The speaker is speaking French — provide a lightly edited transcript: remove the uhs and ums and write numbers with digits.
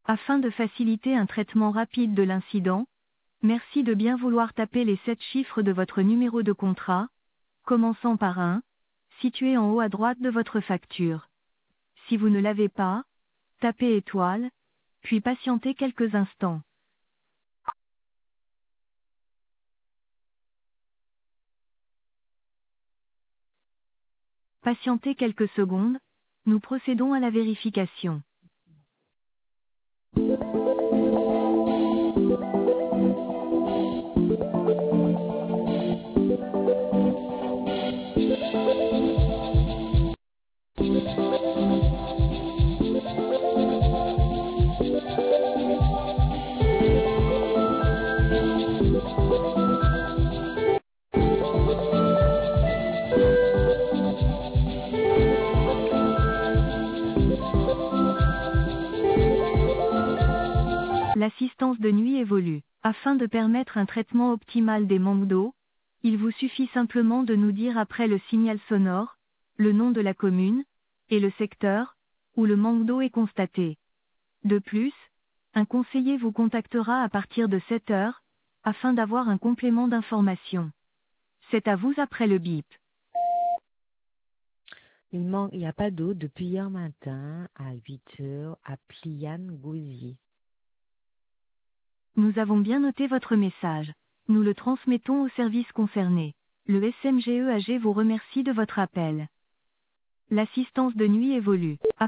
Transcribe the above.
Afin de faciliter un traitement rapide de l'incident, merci de bien vouloir taper les 7 chiffres de votre numéro de contrat, commençant par 1, situé en haut à droite de votre facture. Si vous ne l'avez pas, tapez étoile, puis patientez quelques instants. Patientez quelques secondes, nous procédons à la vérification. L'assistance de nuit évolue. Afin de permettre un traitement optimal des manques d'eau, il vous suffit simplement de nous dire après le signal sonore, le nom de la commune, et le secteur, où le manque d'eau est constaté. De plus, un conseiller vous contactera à partir de 7 heures, afin d'avoir un complément d'information. C'est à vous après le bip. Il n'y a pas d'eau depuis hier matin à 8 heures à Pliane-Gosier. Nous avons bien noté votre message. Nous le transmettons au service concerné. Le SMGEAG vous remercie de votre appel. L'assistance de nuit évolue.